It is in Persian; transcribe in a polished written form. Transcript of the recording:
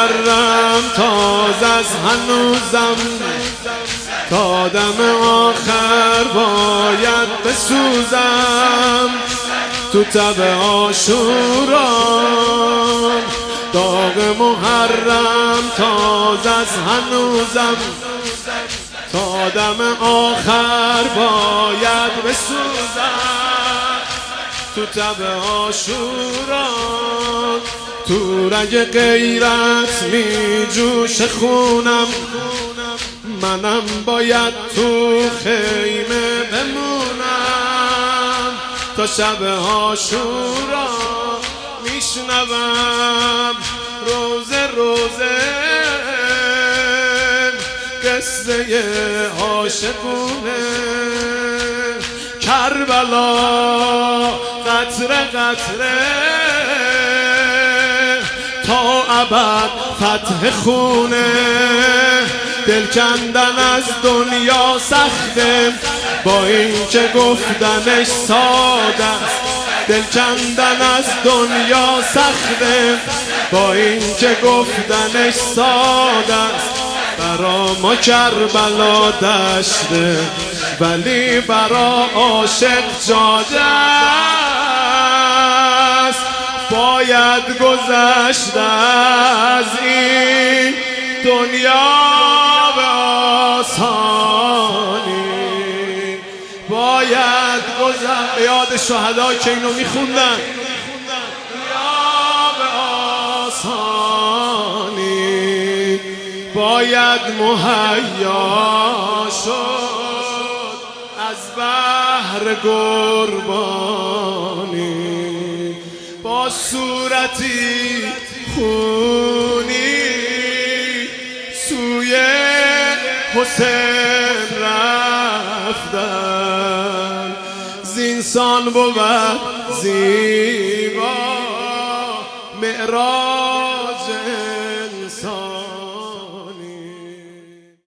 محرم تازه از هنوزم، تا دم آخر باید بسوزم تو تب عاشورا. داغ محرم تازه از هنوزم، تا دم آخر باید بسوزم تو تب عاشورا. تو رگ غیرت می جوش خونم، منم باید تو خیمه بمونم تا شب عاشورا. میشنوم روزه روزه قصه عاشقونه، کربلا قطره قطره تا ابد فتح خونه. دل کندن از دنیا سخته با این که گفتنش ساده است. دل کندن از دنیا سخته با این که گفتنش ساده است. برا ما کربلا دشته ولی برا عاشق جاده است. باید گذشت از این دنیا به آسانی، باید گذشت. یاد شهدا که اینو میخوندن، یا به آسانی باید مهیا شد از بحر قربانی. با صورتی خونی سوی حسین رفتن، زینسان بود زیبا معراج